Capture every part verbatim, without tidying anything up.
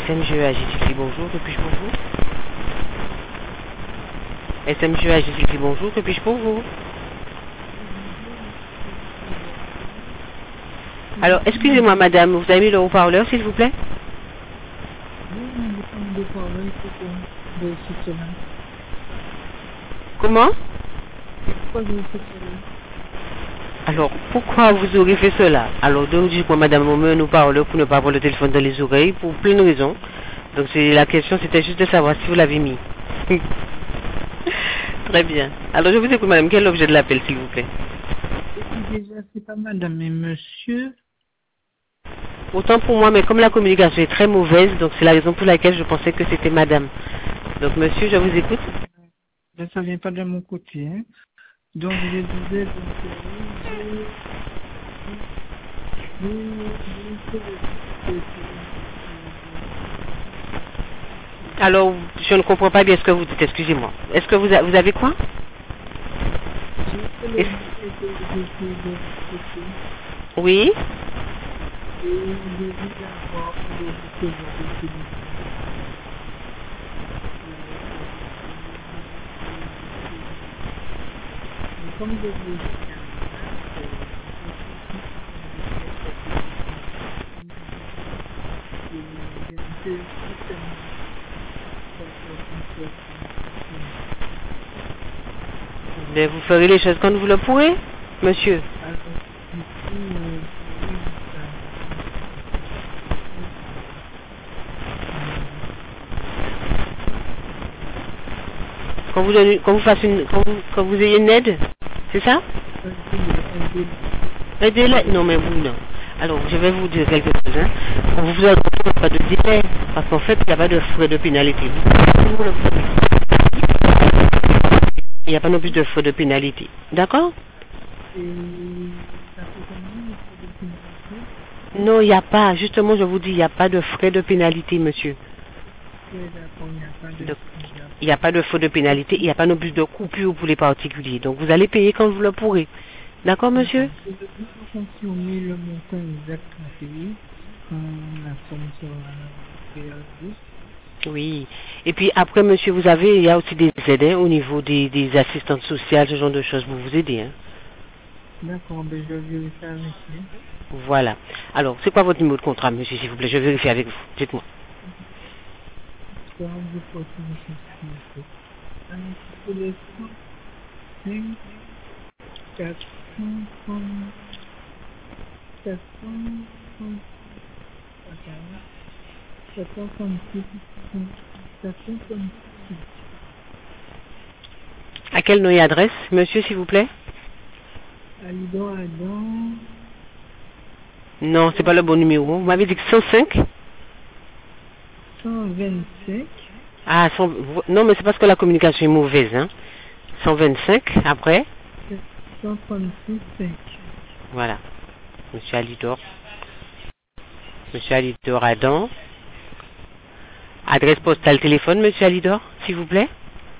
S M G E A G bonjour, que puis-je pour vous? S M G E A G bonjour, que puis-je pour vous? Alors, excusez-moi madame, vous avez mis le haut-parleur s'il vous plaît? Comment? Alors, pourquoi vous aurez fait cela? Alors, donc, je crois, madame, on met nous parle pour ne pas avoir le téléphone dans les oreilles, pour plein de raisons. Donc, c'est la question, c'était juste de savoir si vous l'avez mis. Très bien. Alors, je vous écoute, madame, quel est l'objet de l'appel, s'il vous plaît? Déjà, c'est pas madame, mais monsieur. Autant pour moi, mais comme la communication est très mauvaise, donc c'est la raison pour laquelle je pensais que c'était madame. Donc, monsieur, je vous écoute. Ben, ça vient pas de mon côté, hein. Donc, je disais, donc, je, je, je, Alors, je ne comprends pas bien ce que vous dites, excusez-moi. Est-ce que vous, a, vous avez quoi? Est Oui. Comme je vous Mais vous ferez les choses quand vous le pourrez, monsieur. Quand vous, donnez, quand vous, fassiez une, quand vous, quand vous ayez une aide, c'est ça? Aidez-la. Non, mais vous, non. Alors, je vais vous dire quelque chose. Hein. On vous a pas de délai, parce qu'en fait, il n'y a pas de frais de pénalité. Il n'y a pas non plus de frais de pénalité. D'accord? Non, il n'y a pas. Justement, je vous dis, il n'y a pas de frais de pénalité, monsieur. Donc, il n'y a pas de frais de pénalité, il n'y a pas non plus de coupure pour les particuliers. Donc, vous allez payer quand vous le pourrez. D'accord, monsieur? Fonctionner le montant exact à payer quand la somme sera réalisée. Oui. Et puis après, monsieur, vous avez, il y a aussi des aides hein, au niveau des, des assistantes sociales, ce genre de choses, vous vous aidez. Hein. D'accord, ben je vais vérifier avec vous. Voilà. Alors, c'est quoi votre numéro de contrat, monsieur, s'il vous plaît? Je vais vérifier avec vous. Dites-moi. À quel nom et adresse, monsieur, s'il vous plaît? Alidor Adam. Non, c'est pas le bon numéro. Vous m'avez dit que cent cinq? cent vingt-cinq. Ah, cent... non, mais c'est parce que la communication est mauvaise. Hein. cent vingt-cinq, après? cent trente-six cinq. Voilà. Monsieur Alidor. Monsieur Alidor Adam. Adresse postale téléphone, monsieur Alidor, s'il vous plaît?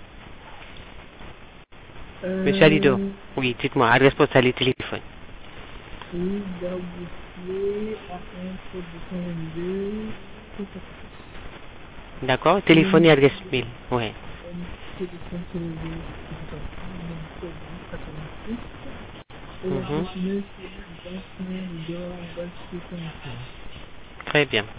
Euh... Monsieur Alidor. Oui, dites-moi, adresse postale et téléphone. Oui, Daboutier, A un, deux cent vingt-deux. D'accord, téléphone et adresse mail. Ouais. Mm-hmm. Très bien.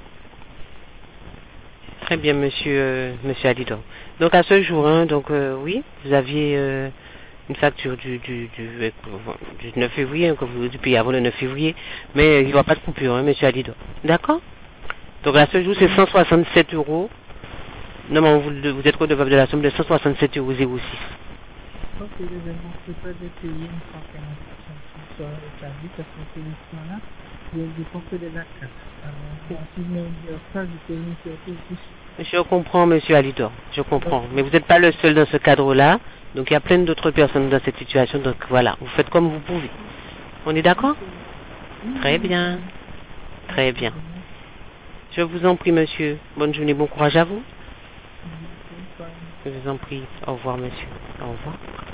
Très bien, monsieur, euh, monsieur Alidor. Donc à ce jour, hein, donc euh, oui, vous aviez euh, une facture du, du, du, euh, du neuf février, hein, que vous avez payé avant le neuf février, mais il n'y aura pas de coupure, hein, monsieur Alidor. D'accord? Donc à ce jour, c'est cent soixante-sept euros. Non, mais vous, vous êtes redevable de la somme de cent soixante-sept euros zéro six. Ok, je ne manquerai pas de payer une fois que ma facture soit établie, parce que ce là je dépends que de la carte. Alors, si je ne dis pas, je paye une surtout plus. Je comprends, monsieur Alidor, je comprends. Mais vous n'êtes pas le seul dans ce cadre-là, donc il y a plein d'autres personnes dans cette situation, donc voilà, vous faites comme vous pouvez. On est d'accord? Très bien. Très bien. Je vous en prie, monsieur. Bonne journée, bon courage à vous. Je vous en prie. Au revoir, monsieur. Au revoir.